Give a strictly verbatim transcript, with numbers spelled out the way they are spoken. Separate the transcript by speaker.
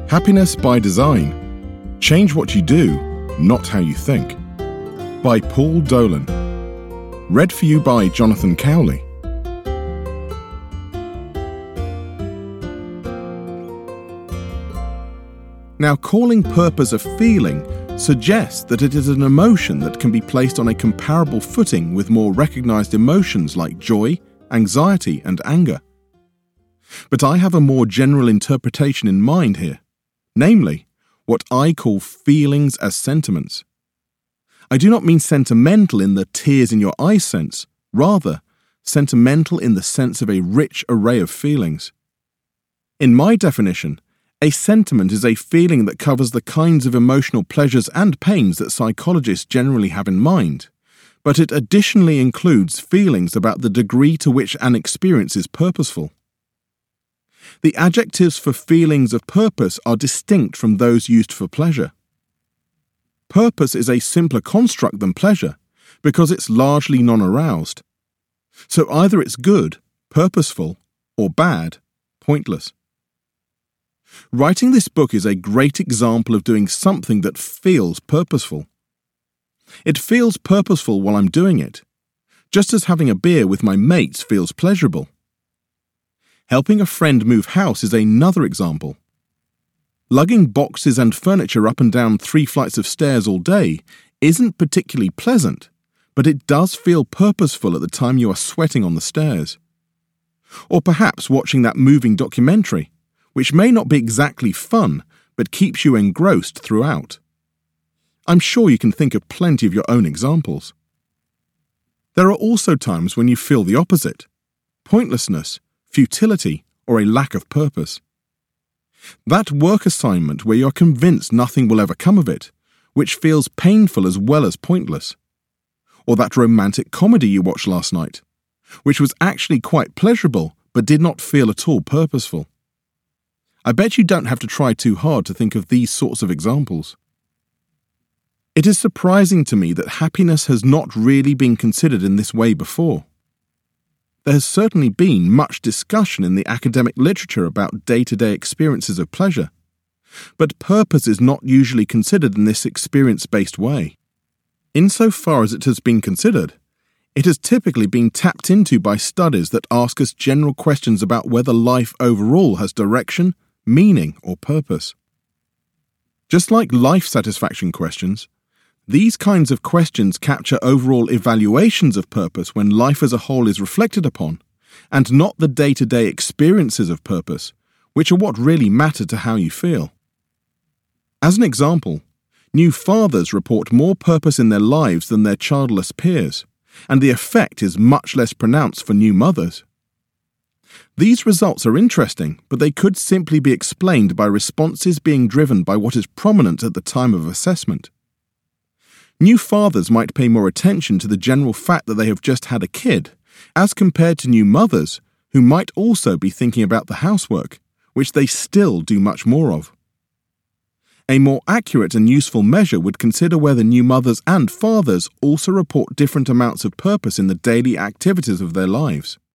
Speaker 1: Happiness by Design. Change what you do, not how you think. By Paul Dolan. Read for you by Jonathan Cowley. Now, calling purpose a feeling suggests that it is an emotion that can be placed on a comparable footing with more recognized emotions like joy, anxiety, and anger. But I have a more general interpretation in mind here, namely, what I call feelings as sentiments. I do not mean sentimental in the tears in your eyes sense, rather, sentimental in the sense of a rich array of feelings. In my definition, a sentiment is a feeling that covers the kinds of emotional pleasures and pains that psychologists generally have in mind, but it additionally includes feelings about the degree to which an experience is purposeful. The adjectives for feelings of purpose are distinct from those used for pleasure. Purpose is a simpler construct than pleasure because it's largely non-aroused. So either it's good, purposeful, or bad, pointless. Writing this book is a great example of doing something that feels purposeful. It feels purposeful while I'm doing it, just as having a beer with my mates feels pleasurable. Helping a friend move house is another example. Lugging boxes and furniture up and down three flights of stairs all day isn't particularly pleasant, but it does feel purposeful at the time you are sweating on the stairs. Or perhaps watching that moving documentary, which may not be exactly fun, but keeps you engrossed throughout. I'm sure you can think of plenty of your own examples. There are also times when you feel the opposite: pointlessness, futility, or a lack of purpose. That work assignment where you're convinced nothing will ever come of it, which feels painful as well as pointless. Or that romantic comedy you watched last night, which was actually quite pleasurable but did not feel at all purposeful. I bet you don't have to try too hard to think of these sorts of examples. It is surprising to me that happiness has not really been considered in this way before. There has certainly been much discussion in the academic literature about day-to-day experiences of pleasure, but purpose is not usually considered in this experience-based way. Insofar as it has been considered, it has typically been tapped into by studies that ask us general questions about whether life overall has direction, meaning, or purpose. Just like life satisfaction questions, these kinds of questions capture overall evaluations of purpose when life as a whole is reflected upon, and not the day-to-day experiences of purpose, which are what really matter to how you feel. As an example, new fathers report more purpose in their lives than their childless peers, and the effect is much less pronounced for new mothers. These results are interesting, but they could simply be explained by responses being driven by what is prominent at the time of assessment. New fathers might pay more attention to the general fact that they have just had a kid, as compared to new mothers, who might also be thinking about the housework, which they still do much more of. A more accurate and useful measure would consider whether new mothers and fathers also report different amounts of purpose in the daily activities of their lives.